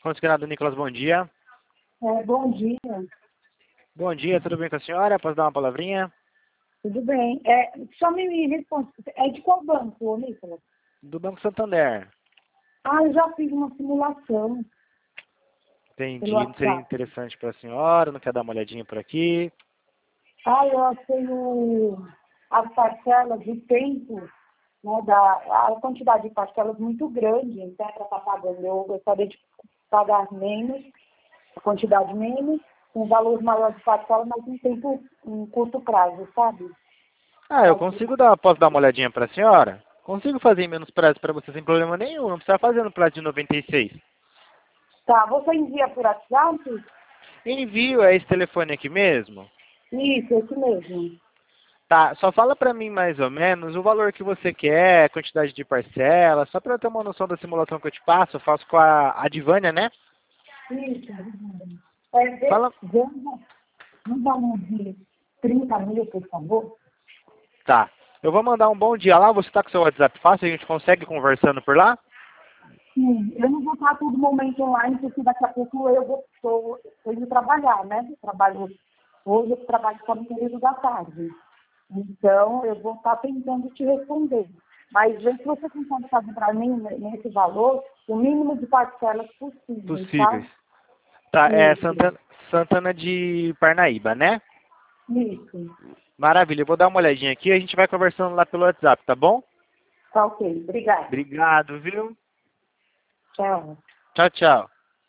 Considerado Nicolas, bom dia. Bom dia, Bom dia, tudo bem com a senhora? Posso dar uma palavrinha? tudo bem. Só me responde, é de qual banco, ô, Nicolas? Do Banco Santander. Eu já fiz uma simulação pelo Entendi, não seria WhatsApp. interessante para a senhora, não quer dar uma olhadinha por aqui? Eu achei as parcelas de tempo, né, a quantidade de parcelas muito grande, então para estar pagando. Eu gostaria de pagar menos, a quantidade menos, um valor maior de parcela, mas em curto prazo, sabe? Eu posso dar uma olhadinha para a senhora? Consigo fazer em menos prazo para você sem problema nenhum, não precisa fazer no prazo de 96. Tá, você envia por WhatsApp? Envio, é esse telefone aqui mesmo? Isso, esse mesmo. Tá, só fala para mim mais ou menos o valor que você quer, a quantidade de parcela, só para eu ter uma noção da simulação que eu te passo. Eu faço com a Advânia, né? Isso. Fala. Um valor de 30 mil, por favor. Tá. Eu vou mandar um bom dia lá. Você tá com seu WhatsApp fácil? A gente consegue conversando por lá? Sim, eu não vou estar a todo momento online, porque daqui a pouco estou indo trabalhar, né? Hoje eu trabalho só no período da tarde. Então, eu vou estar tentando te responder. Mas vê se você consegue fazer para mim, nesse valor, o mínimo de parcelas possíveis, tá? Possíveis. Tá, é Isso, Santana de Parnaíba, né? isso. Maravilha. Eu vou dar uma olhadinha aqui e a gente vai conversando lá pelo WhatsApp, tá bom? Tá ok. Obrigada. Obrigado, viu? Tchau. Tchau, tchau.